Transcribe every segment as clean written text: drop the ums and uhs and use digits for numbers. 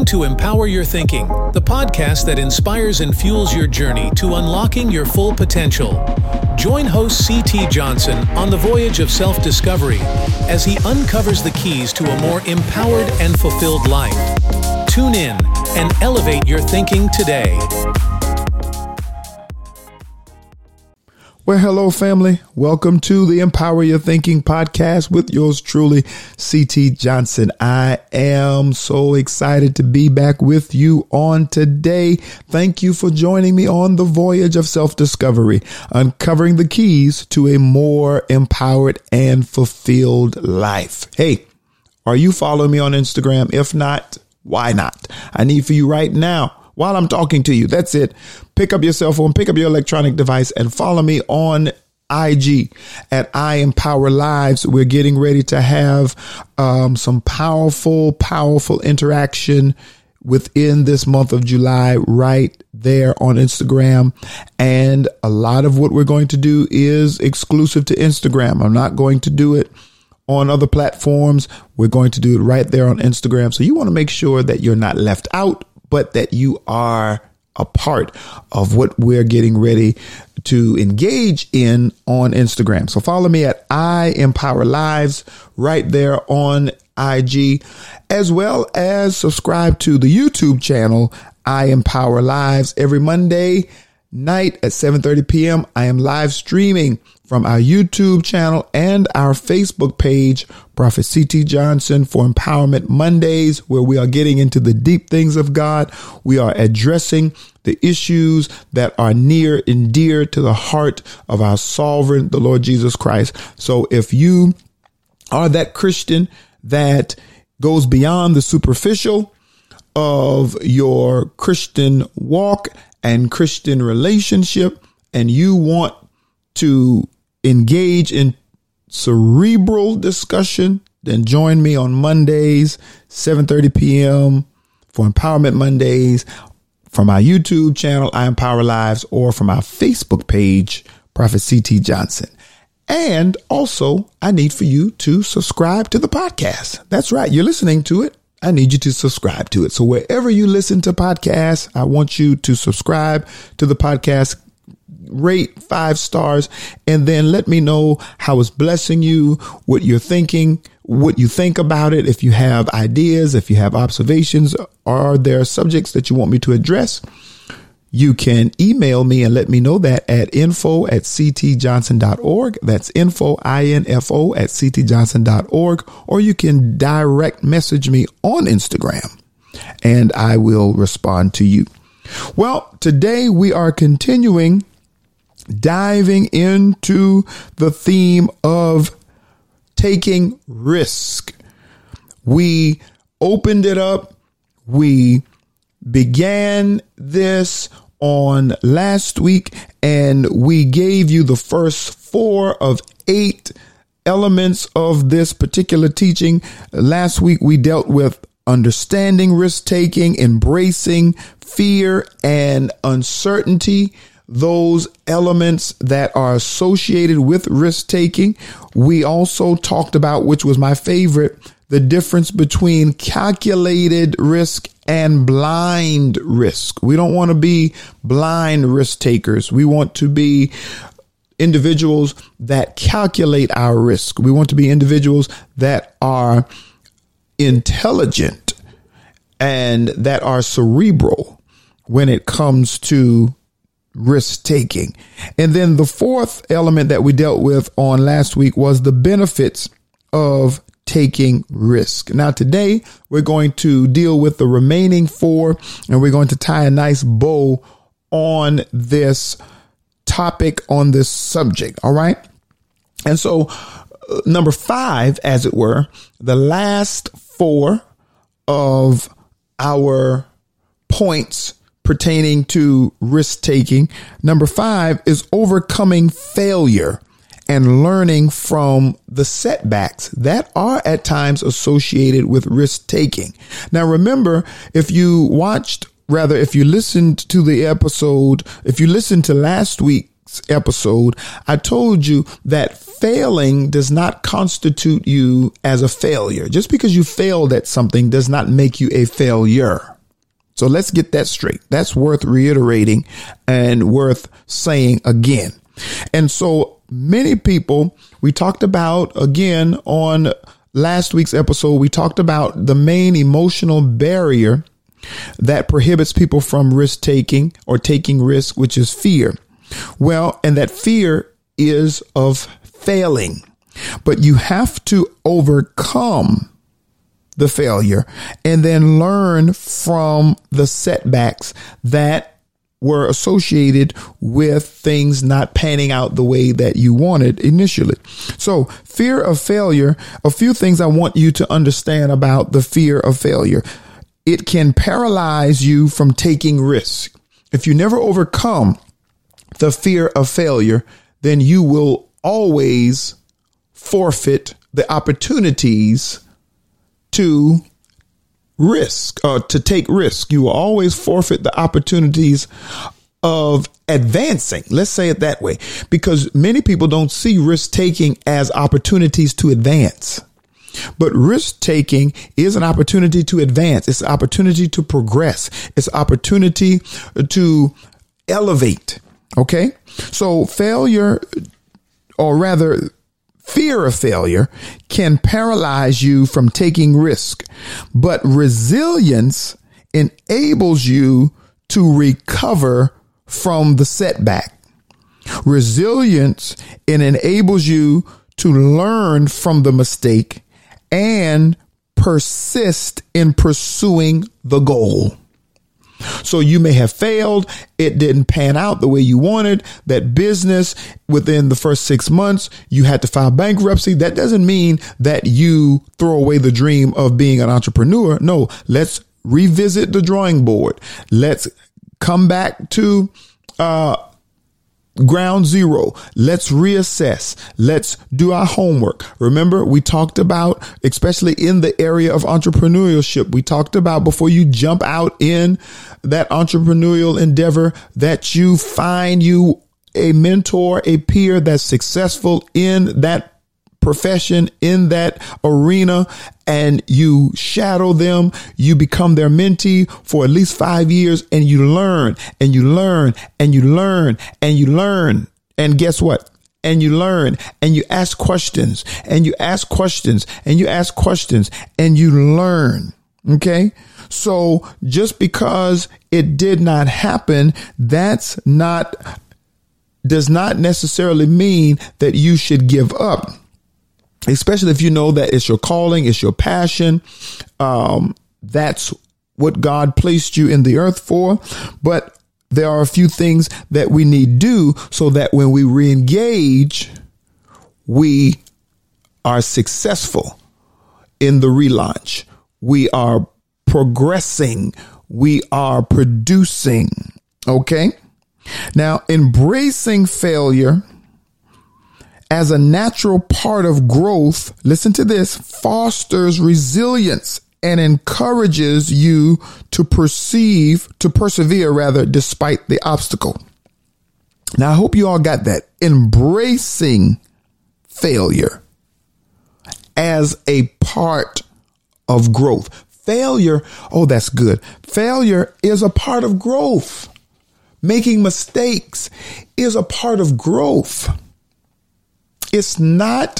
to Empower Your Thinking, the podcast that inspires and fuels your journey to unlocking your full potential. Join host C.T. Johnson on the voyage of self-discovery as he uncovers the keys to a more empowered and fulfilled life. Tune in and elevate your thinking today. Well, hello, family. Welcome to the Empower Your Thinking podcast with yours truly, C.T. Johnson. I am so excited to be back with you on today. Thank you for joining me on the voyage of self-discovery, uncovering the keys to a more empowered and fulfilled life. Hey, are you following me on Instagram? If not, why not? I need for you right now, while I'm talking to you. That's it. Pick up your cell phone, pick up your electronic device and follow me on IG at I Empower Lives. We're getting ready to have some powerful interaction within this month of July right there on Instagram. And a lot of what we're going to do is exclusive to Instagram. I'm not going to do it on other platforms. We're going to do it right there on Instagram. So you want to make sure that you're not left out, but that you are a part of what we're getting ready to engage in on Instagram. So follow me at I Empower Lives right there on IG, as well as subscribe to the YouTube channel, I Empower Lives. Every Monday night at 7:30 p.m., I am live streaming from our YouTube channel and our Facebook page, Prophet C.T. Johnson for Empowerment Mondays, where we are getting into the deep things of God. We are addressing the issues that are near and dear to the heart of our sovereign, the Lord Jesus Christ. So if you are that Christian that goes beyond the superficial of your Christian walk and Christian relationship, and you want to engage in cerebral discussion, then join me on Mondays, 7:30 p.m. for Empowerment Mondays from our YouTube channel, I Empower Lives, or from our Facebook page, Prophet C.T. Johnson. And also, I need for you to subscribe to the podcast. That's right. You're listening to it. I need you to subscribe to it. So wherever you listen to podcasts, I want you to subscribe to the podcast, rate 5 stars, and then let me know how it's blessing you, what you're thinking, what you think about it. If you have ideas, if you have observations, are there subjects that you want me to address? You can email me and let me know that at info@ctjohnson.org. That's info, info at ctjohnson.org. Or you can direct message me on Instagram and I will respond to you. Well, today we are continuing diving into the theme of taking risk. We opened it up. We began this on last week, and we gave you the first 4 of 8 elements of this particular teaching. Last week, we dealt with understanding risk taking, embracing fear and uncertainty, those elements that are associated with risk taking. We also talked about, which was my favorite, the difference between calculated risk and blind risk. We don't want to be blind risk takers. We want to be individuals that calculate our risk. We want to be individuals that are intelligent and that are cerebral when it comes to risk taking. And then the 4th element that we dealt with on last week was the benefits of taking risk. Now, today we're going to deal with the remaining 4, and we're going to tie a nice bow on this topic, on this subject. All right. And so number 5, as it were, the last 4 of our points pertaining to risk taking. Number 5 is overcoming failure and learning from the setbacks that are at times associated with risk taking. Now, remember, if you listened to the episode, if you listened to last week's episode, I told you that failing does not constitute you as a failure. Just because you failed at something does not make you a failure. So let's get that straight. That's worth reiterating and worth saying again. And so many people, we talked about again on last week's episode, we talked about the main emotional barrier that prohibits people from risk taking or taking risk, which is fear. Well, and that fear is of failing, but you have to overcome the failure and then learn from the setbacks that were associated with things not panning out the way that you wanted initially. So fear of failure, a few things I want you to understand about the fear of failure. It can paralyze you from taking risks. If you never overcome the fear of failure, then you will always forfeit the opportunities to take risk. You will always forfeit the opportunities of advancing. Let's say it that way, because many people don't see risk taking as opportunities to advance. But risk taking is an opportunity to advance. It's an opportunity to progress. It's an opportunity to elevate. OK, so failure, or rather fear of failure, can paralyze you from taking risk. But resilience enables you to recover from the setback. Resilience, it enables you to learn from the mistake and persist in pursuing the goal. So you may have failed. It didn't pan out the way you wanted. That business, within the first 6 months, you had to file bankruptcy. That doesn't mean that you throw away the dream of being an entrepreneur. No, let's revisit the drawing board. Let's come back to ground zero. Let's reassess. Let's do our homework. Remember, we talked about, especially in the area of entrepreneurship, we talked about before you jump out in that entrepreneurial endeavor, that you find you a mentor, a peer that's successful in that profession, in that arena, and you shadow them. You become their mentee for at least 5 years, and you learn and you learn and you learn and you learn. And guess what? And you learn and you ask questions and you ask questions and you ask questions and you learn. OK, so just because it did not happen, does not necessarily mean that you should give up. Especially if you know that it's your calling, it's your passion. That's what God placed you in the earth for. But there are a few things that we need to do so that when we re-engage, we are successful in the relaunch. We are progressing. We are producing. Okay. Now, embracing failure as a natural part of growth, listen to this, fosters resilience and encourages you to persevere despite the obstacle. Now, I hope you all got that. Embracing failure as a part of growth. Failure, oh, that's good. Failure is a part of growth. Making mistakes is a part of growth. It's not,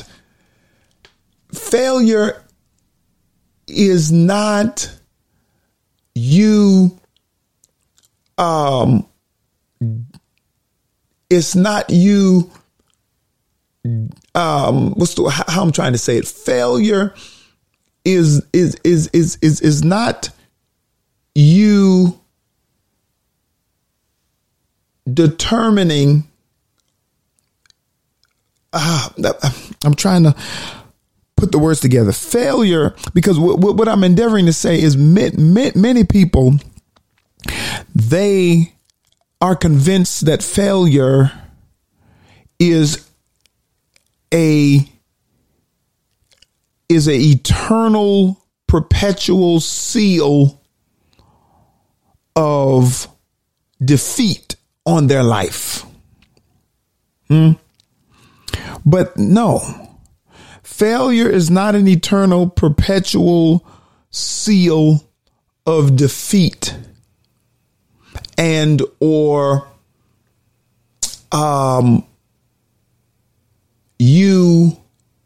failure is not you, it's not you, how I'm trying to say it. Failure is not you determining. I'm trying to put the words together. Failure, because what I'm endeavoring to say is many people, they are convinced that failure is a eternal, perpetual seal of defeat on their life. But no, failure is not an eternal, perpetual seal of defeat. and or you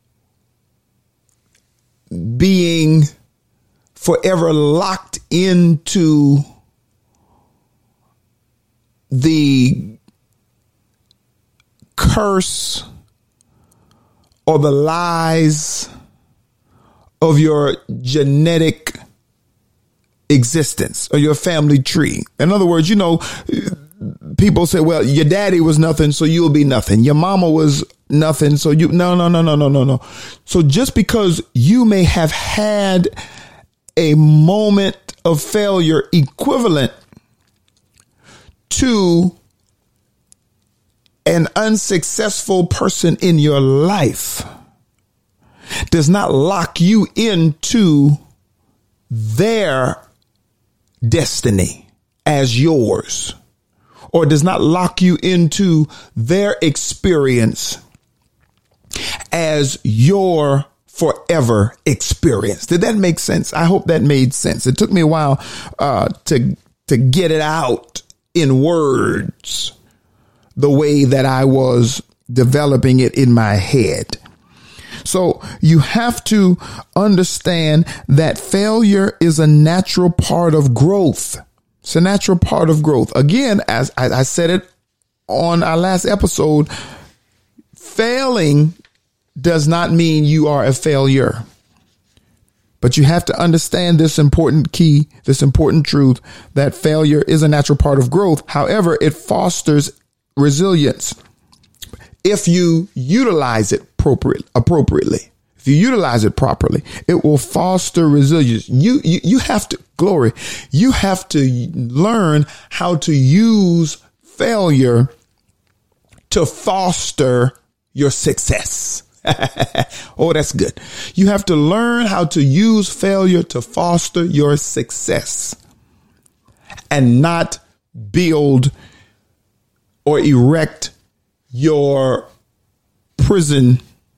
being forever locked into the curse or the lies of your genetic existence or your family tree. In other words, people say, well, your daddy was nothing, so you'll be nothing. Your mama was nothing, so you, no. So just because you may have had a moment of failure equivalent to an unsuccessful person in your life does not lock you into their destiny as yours, or does not lock you into their experience as your forever experience. Did that make sense? I hope that made sense. It took me a while to get it out in words the way that I was developing it in my head. So you have to understand that failure is a natural part of growth. It's a natural part of growth. Again, as I said it on our last episode, failing does not mean you are a failure. But you have to understand this important key, this important truth, that failure is a natural part of growth. However, it fosters resilience if you utilize it appropriately. If you utilize it properly, it will foster resilience. You have to, glory, you have to learn how to use failure to foster your success. Oh, that's good. You have to learn how to use failure to foster your success and not build or erect your prison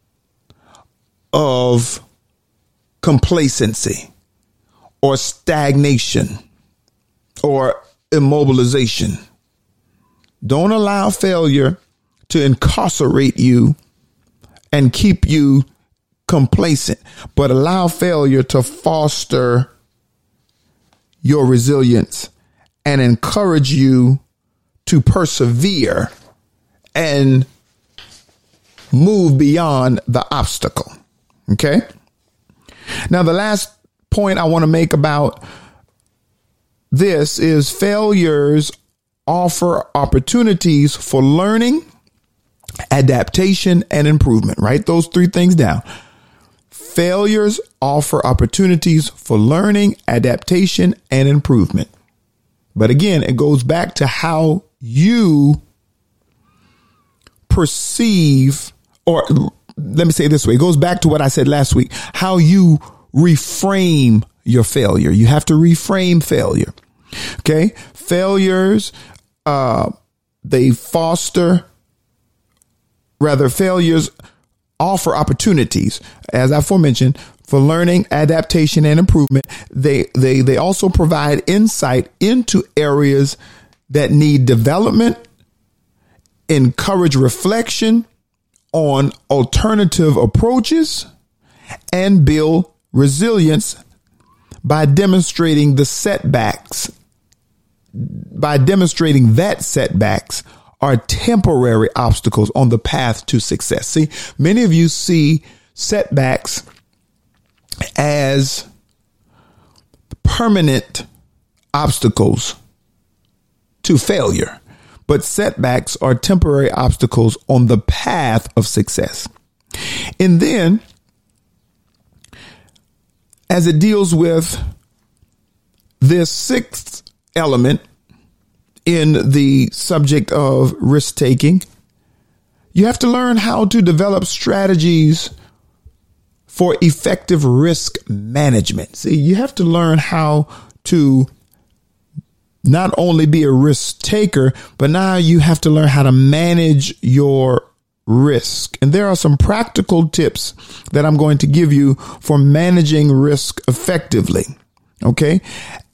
of complacency or stagnation or immobilization. Don't allow failure to incarcerate you and keep you complacent, but allow failure to foster your resilience and encourage you to persevere and move beyond the obstacle. Okay. Now, the last point I want to make about this is failures offer opportunities for learning, adaptation, and improvement. Write those three things down. Failures offer opportunities for learning, adaptation, and improvement. But again, it goes back to how you perceive, or let me say it this way. It goes back to what I said last week, how you reframe your failure. You have to reframe failure. Okay. Failures, failures offer opportunities, as I aforementioned, for learning, adaptation, and improvement. They also provide insight into areas that need development, encourage reflection on alternative approaches, and build resilience by demonstrating that setbacks are temporary obstacles on the path to success. See, many of you see setbacks as permanent obstacles to failure, but setbacks are temporary obstacles on the path of success. And then, as it deals with this sixth element in the subject of risk taking, you have to learn how to develop strategies for effective risk management. See, you have to learn how to not only be a risk taker, but now you have to learn how to manage your risk. And there are some practical tips that I'm going to give you for managing risk effectively. Okay.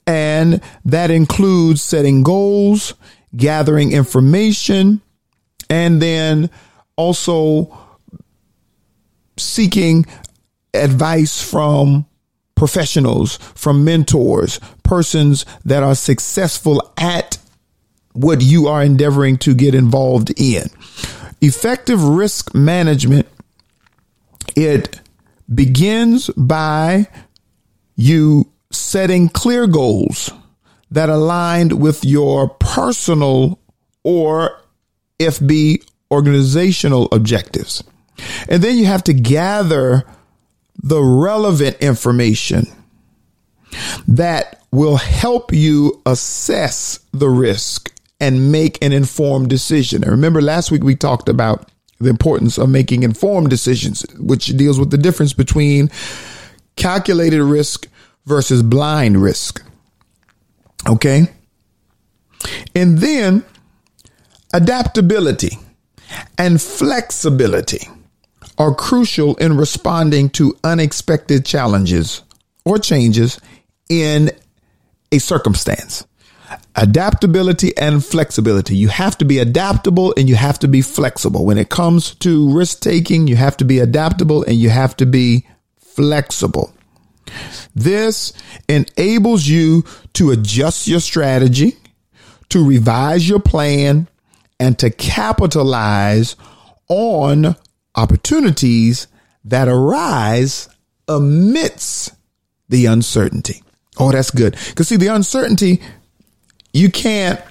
And that includes setting goals, gathering information, and then also seeking advice from professionals, from mentors, persons that are successful at what you are endeavoring to get involved in. Effective risk management, it begins by you setting clear goals that aligned with your personal or FB organizational objectives. And then you have to gather the relevant information that will help you assess the risk and make an informed decision. And remember, last week we talked about the importance of making informed decisions, which deals with the difference between calculated risk versus blind risk. Okay. And then adaptability and flexibility are crucial in responding to unexpected challenges or changes in a circumstance. Adaptability and flexibility. You have to be adaptable and you have to be flexible. When it comes to risk taking, you have to be adaptable and you have to be flexible. This enables you to adjust your strategy, to revise your plan, and to capitalize on opportunities that arise amidst the uncertainty. Oh, that's good. Because see, the uncertainty, you can't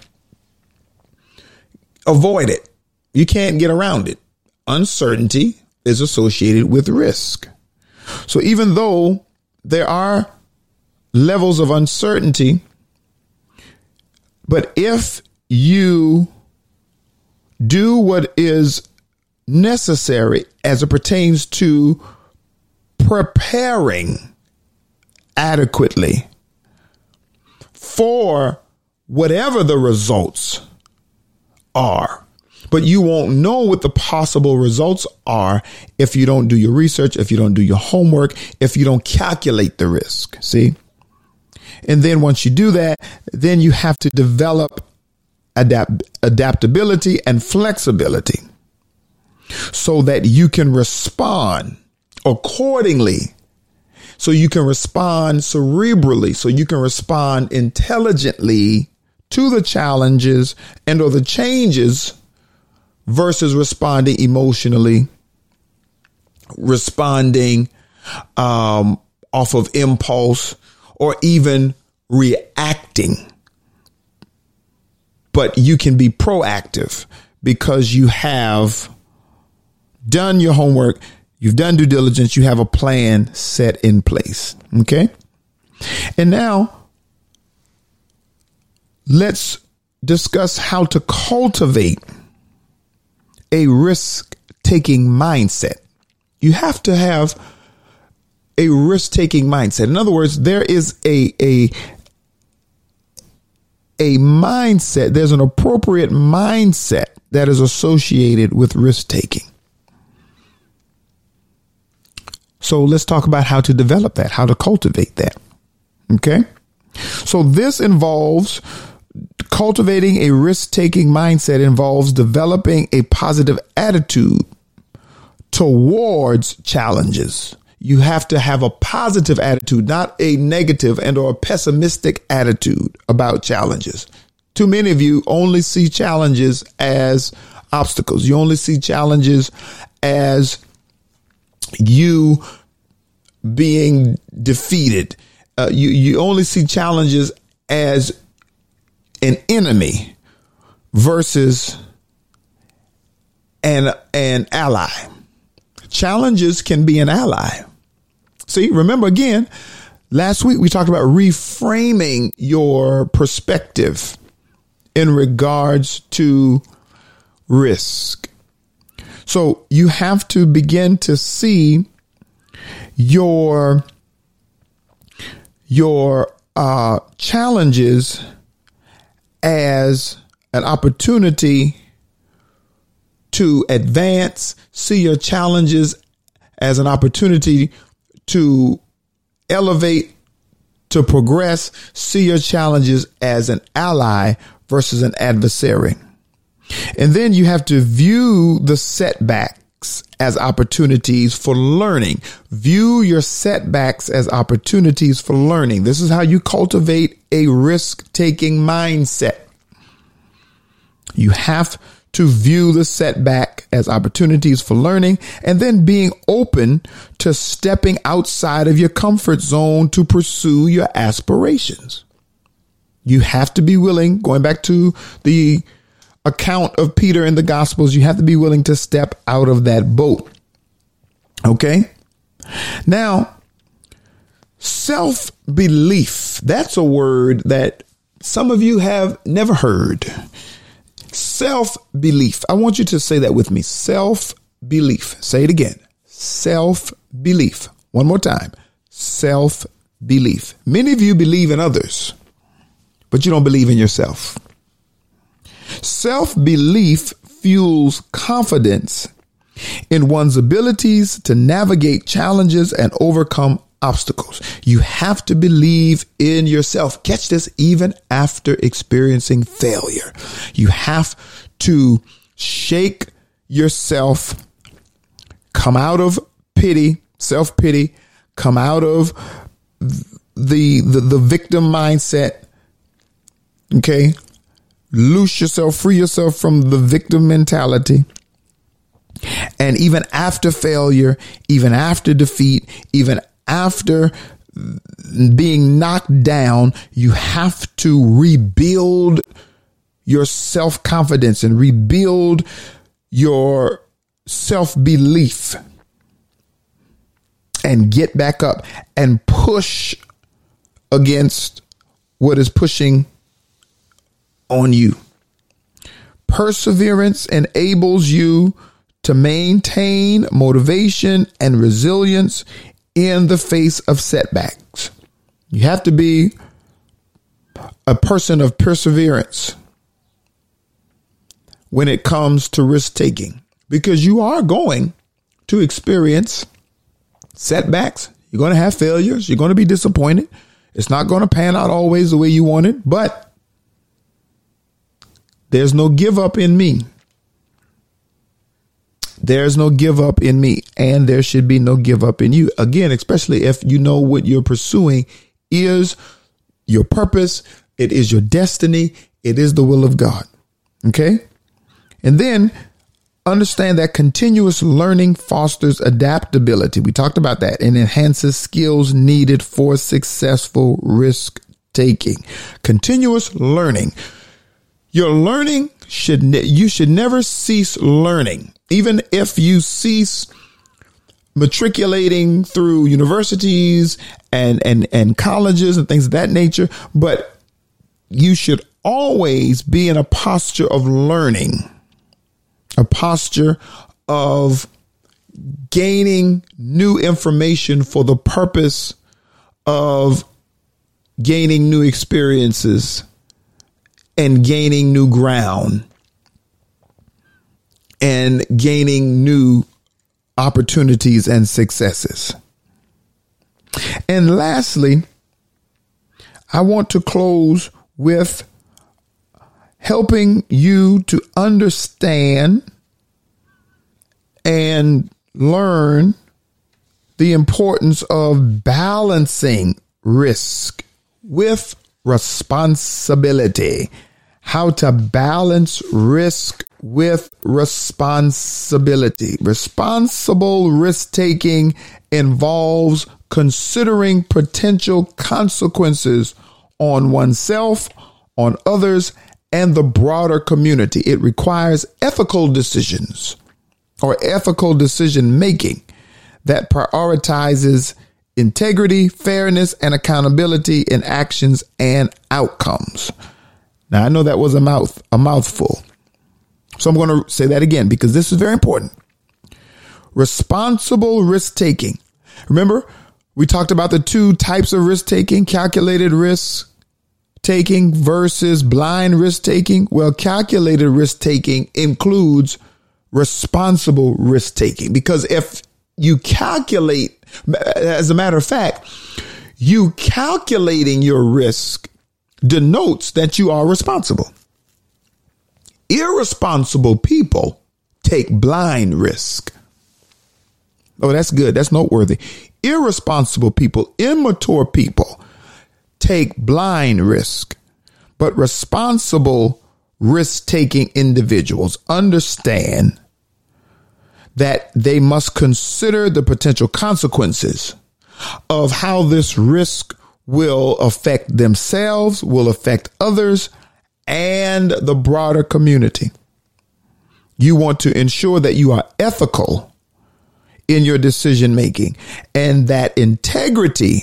avoid it. You can't get around it. Uncertainty is associated with risk. So even though there are levels of uncertainty, but if you do what is necessary as it pertains to preparing adequately for whatever the results are, but you won't know what the possible results are if you don't do your research, if you don't do your homework, if you don't calculate the risk. See? And then once you do that, then you have to develop adaptability and flexibility so that you can respond accordingly. So you can respond cerebrally, so you can respond intelligently to the challenges and or the changes versus responding emotionally, responding off of impulse, or even reacting. But you can be proactive because you have done your homework, you've done due diligence, you have a plan set in place. Okay. And now let's discuss how to cultivate a risk-taking mindset. You have to have a risk-taking mindset. In other words, there is a mindset, there's an appropriate mindset that is associated with risk-taking. So let's talk about how to develop that, how to cultivate that. Okay. So this involves cultivating a risk-taking mindset, involves developing a positive attitude towards challenges. You have to have a positive attitude, not a negative and or a pessimistic attitude about challenges. Too many of you only see challenges as obstacles. You only see challenges as you being defeated. You only see challenges as an enemy versus an ally. Challenges can be an ally. See, remember again, last week we talked about reframing your perspective in regards to risk. So you have to begin to see your challenges as an opportunity to advance, see your challenges as an opportunity to elevate, to progress, see your challenges as an ally versus an adversary. And then you have to view the setbacks as opportunities for learning. View your setbacks as opportunities for learning. This is how you cultivate a risk-taking mindset. You have to view the setback as opportunities for learning, and then being open to stepping outside of your comfort zone to pursue your aspirations. You have to be willing, going back to the account of Peter in the Gospels, you have to be willing to step out of that boat. Okay? Now, self-belief, that's a word that some of you have never heard. Self-belief. I want you to say that with me. Self-belief. Say it again. Self-belief. One more time. Self-belief. Many of you believe in others, but you don't believe in yourself. Self-belief fuels confidence in one's abilities to navigate challenges and overcome obstacles. You have to believe in yourself. Catch this, even after experiencing failure. You have to shake yourself, come out of pity, self-pity, come out of the victim mindset. Okay? Loose yourself, free yourself from the victim mentality. And even after failure, even after defeat, even after being knocked down, you have to rebuild your self-confidence and rebuild your self-belief and get back up and push against what is pushing on you. Perseverance enables you to maintain motivation and resilience in the face of setbacks. You have to be a person of perseverance when it comes to risk taking, because you are going to experience setbacks. You're going to have failures. You're going to be disappointed. It's not going to pan out always the way you want it, but there's no give up in me. There's no give up in me, and there should be no give up in you. Again, especially if you know what you're pursuing is your purpose. It is your destiny. It is the will of God. Okay. And then understand that continuous learning fosters adaptability. We talked about that, and enhances skills needed for successful risk taking. Continuous learning. Your learning you should never cease learning. Even if you cease matriculating through universities and colleges and things of that nature, but you should always be in a posture of learning, a posture of gaining new information for the purpose of gaining new experiences and gaining new ground and gaining new opportunities and successes. And lastly, I want to close with helping you to understand and learn the importance of balancing risk with responsibility. How to balance risk with responsibility. Responsible risk taking involves considering potential consequences on oneself, on others, and the broader community. It requires ethical decisions or ethical decision making that prioritizes integrity, fairness, and accountability in actions and outcomes. Now, I know that was a mouthful. So I'm going to say that again because this is very important. Responsible risk taking. Remember, we talked about the two types of risk taking: calculated risk taking versus blind risk taking. Well, calculated risk taking includes responsible risk taking, because if you calculate, as a matter of fact, You calculating your risk denotes that you are responsible. Irresponsible people take blind risk. Oh, that's good. That's noteworthy. Irresponsible people, immature people take blind risk, but responsible risk-taking individuals understand that they must consider the potential consequences of how this risk will affect themselves, will affect others, and the broader community. You want to ensure that you are ethical in your decision making and that integrity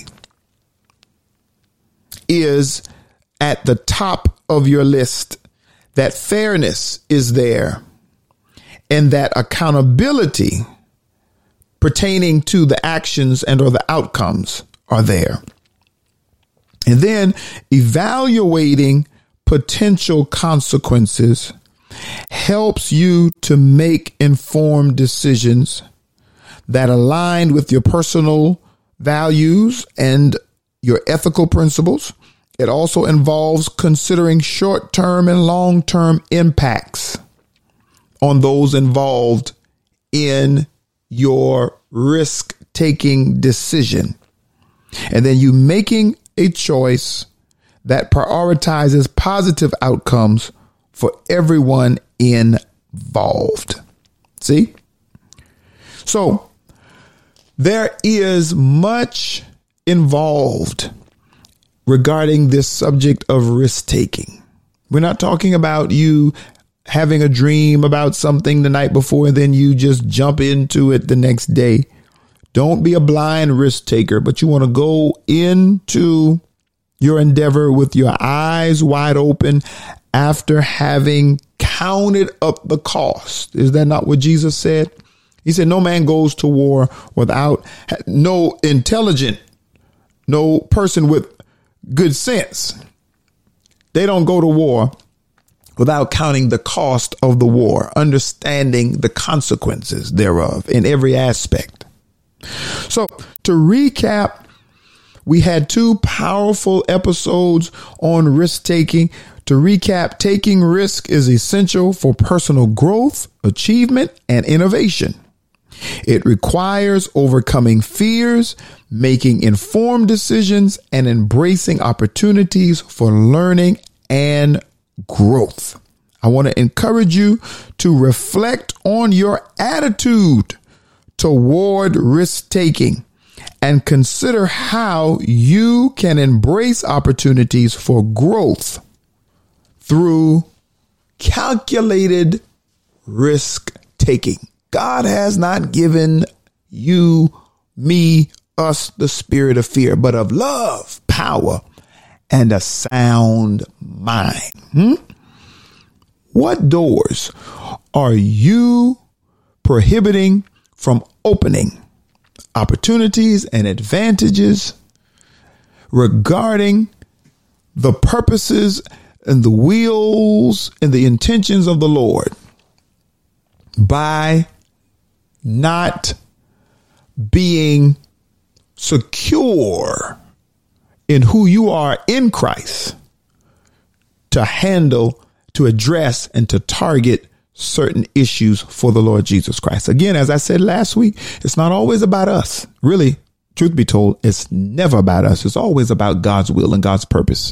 is at the top of your list, that fairness is there, and that accountability pertaining to the actions and or the outcomes are there. And then evaluating potential consequences helps you to make informed decisions that align with your personal values and your ethical principles. It also involves considering short-term and long-term impacts on those involved in your risk-taking decision. And then you making a choice that prioritizes positive outcomes for everyone involved. See? So there is much involved regarding this subject of risk-taking. We're not talking about you having a dream about something the night before and then you just jump into it the next day. Don't be a blind risk taker, but you want to go into your endeavor with your eyes wide open after having counted up the cost. Is that not what Jesus said? He said, no man goes to war without no person with good sense. They don't go to war without counting the cost of the war, understanding the consequences thereof in every aspect. So to recap, we had 2 powerful episodes on risk taking. To recap, taking risk is essential for personal growth, achievement, and innovation. It requires overcoming fears, making informed decisions, and embracing opportunities for learning and growth. I want to encourage you to reflect on your attitude toward risk taking and consider how you can embrace opportunities for growth through calculated risk taking. God has not given you, me, us the spirit of fear, but of love, power, and a sound mind. What doors are you prohibiting from opening? Opportunities and advantages regarding the purposes and the wills and the intentions of the Lord by not being secure in who you are in Christ to handle, to address, and to target certain issues for the Lord Jesus Christ. Again, as I said last week, it's not always about us. Really, truth be told, it's never about us. It's always about God's will and God's purpose.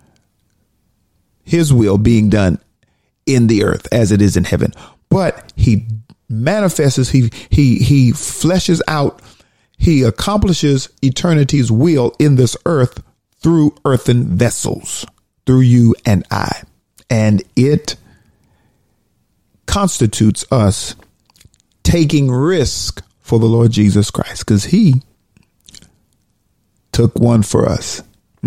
His will being done in the earth as it is in heaven. But he manifests, he fleshes out, he accomplishes eternity's will in this earth through earthen vessels, through you and I. And it constitutes us taking risk for the Lord Jesus Christ, because he took one for us.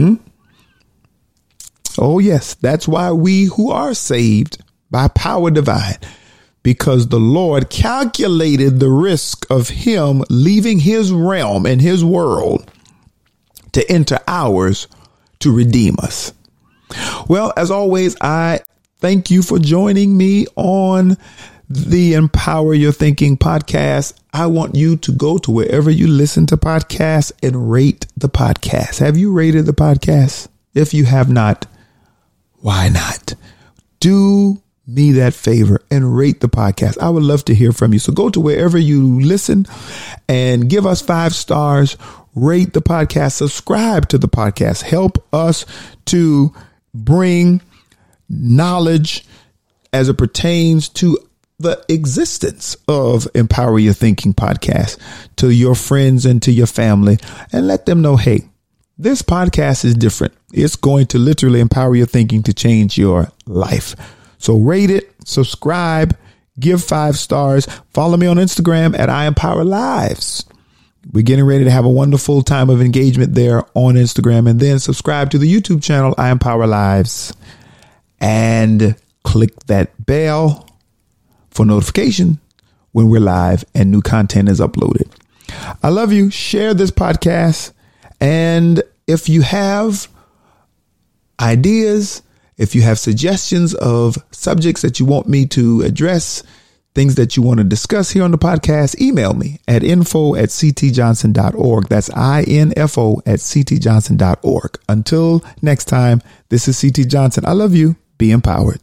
Oh, yes. That's why we who are saved by power divine, because the Lord calculated the risk of him leaving his realm and his world to enter ours to redeem us. Well, as always, I thank you for joining me on the Empower Your Thinking podcast. I want you to go to wherever you listen to podcasts and rate the podcast. Have you rated the podcast? If you have not, why not? Do me that favor and rate the podcast. I would love to hear from you. So go to wherever you listen and give us 5 stars, rate the podcast, subscribe to the podcast, help us to bring knowledge as it pertains to the existence of Empower Your Thinking podcast to your friends and to your family, and let them know, hey, this podcast is different. It's going to literally empower your thinking to change your life. So rate it, subscribe, give 5 stars. Follow me on Instagram at I Empower Lives. We're getting ready to have a wonderful time of engagement there on Instagram. And then subscribe to the YouTube channel, I Empower Lives. And click that bell for notification when we're live and new content is uploaded. I love you. Share this podcast. And if you have ideas, if you have suggestions of subjects that you want me to address, things that you want to discuss here on the podcast, email me at info@ctjohnson.org. That's info@ctjohnson.org. Until next time, this is CT Johnson. I love you. Be empowered.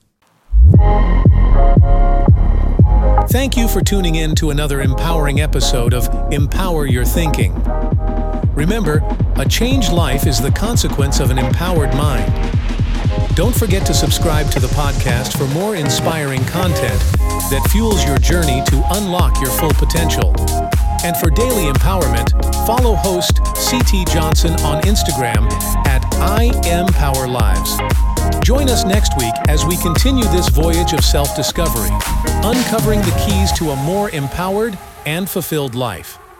Thank you for tuning in to another empowering episode of Empower Your Thinking. Remember, a changed life is the consequence of an empowered mind. Don't forget to subscribe to the podcast for more inspiring content that fuels your journey to unlock your full potential. And for daily empowerment, follow host CT Johnson on Instagram at IEmpowerLives. Join us next week as we continue this voyage of self-discovery, uncovering the keys to a more empowered and fulfilled life.